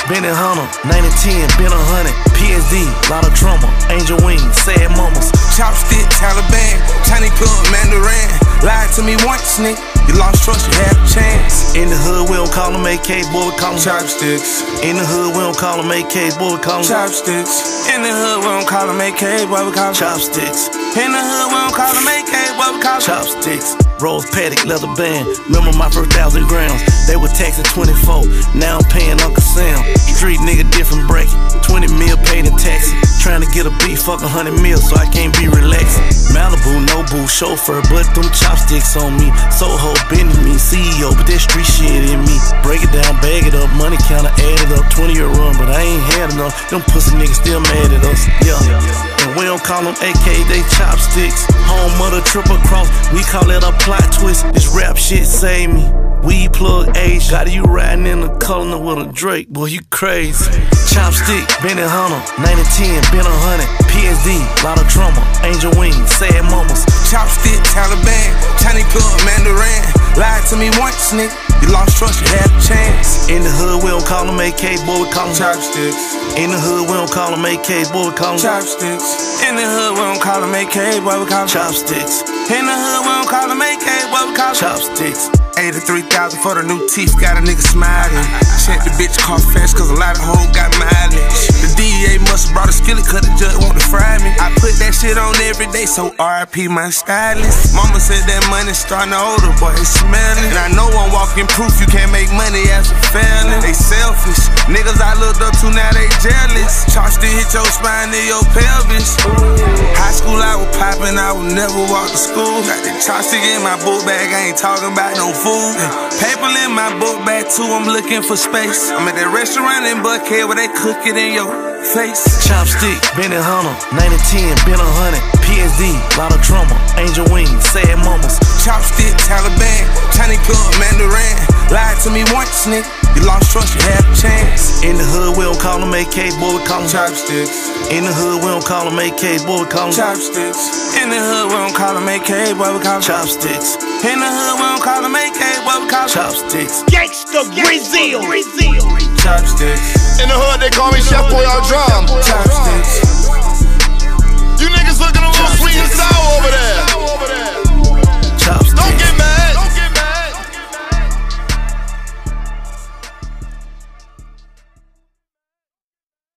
Benny Hunter, 9010, been 100. PSD, lot of trauma. Angel wings, sad mamas. Chopstick, Taliban, tiny plug, Mandarin. Lied to me once, nigga. You lost trust, you had a chance. In the hood, we don't call them AK, boy, we call them chopsticks. In the hood, we don't call them AK, boy, we call them chopsticks. In the hood, we don't call them AK, boy, we call them chopsticks. In the hood, we don't call them AK, boy, we call them chopsticks. Rose Paddock, leather band. Remember my first 1,000 grams. They were taxing 24. Now I'm paying Uncle Sam. Street nigga, different bracket. 20 mil paid in taxes. Trying to get a beat, fuck 100 mil, so I can't be relaxing. Malibu, no boo, chauffeur, but them chopsticks on me. Soho, bending me, CEO, but that street shit in me. Break it down, bag it up, money counter, add it up. 20-year run, but I ain't had enough. Them pussy niggas still mad at us, yeah. And we don't call them AK, they chopsticks. Home of the triple cross, we call it a plot twist. This rap shit save me. Weed plug age, got you riding in the color with a Drake, boy, you crazy. Chopstick, Benny Hunter, 9010, been 100. PSD, lot of trauma. Angel wings, sad mamas. Chopstick, Taliban, tiny plug, Mandarin. Lied to me once, nigga. You lost trust, you had a chance. In the hood, we don't call them AK, boy, we call them chopsticks. In the hood, we don't call them AK, boy, we call them chopsticks. In the hood, we don't call them AK, boy, we call them chopsticks. In the hood, we don't call them AK, boy, we call them chopsticks. 83,000 for the new teeth, got a nigga smiling. Check the bitch car fast, cause a lot of hoes got mileage. The DEA must've brought a skillet, cause the judge want to fry me. I put that shit on every day, so RIP my stylist. Mama said that money starting to older, boy, it's smelling. And I know I'm walking proof you can't make money as a felon. They selfish, niggas I looked up to, now they jealous. Chopstick hit your spine in your pelvis. High school I was popping, I would never walk to school. Got the chopstick in my book bag, I ain't talking about no food. Paper in my book bag too, I'm looking for space. I'm at that restaurant in Buckhead where they cook it in your face. Chopstick, Benny Hunter, 9010, been 100. PSD, lot of trauma. Angel wings, sad mamas. Chopstick, Taliban, tiny plug, Mandarin. Lied to me once, nigga. You lost trust, you had a chance. In the hood, we don't call them AK, boy, we call them chopsticks. In the hood, we don't call them AK, boy, we call them chopsticks. In the hood, we don't call them AK, boy, we call them chopsticks. In the hood, we don't call them AK, boy, we call them chopsticks. Gangsta Brazil. Chopsticks. In the hood, they call me Chef Boy on drum.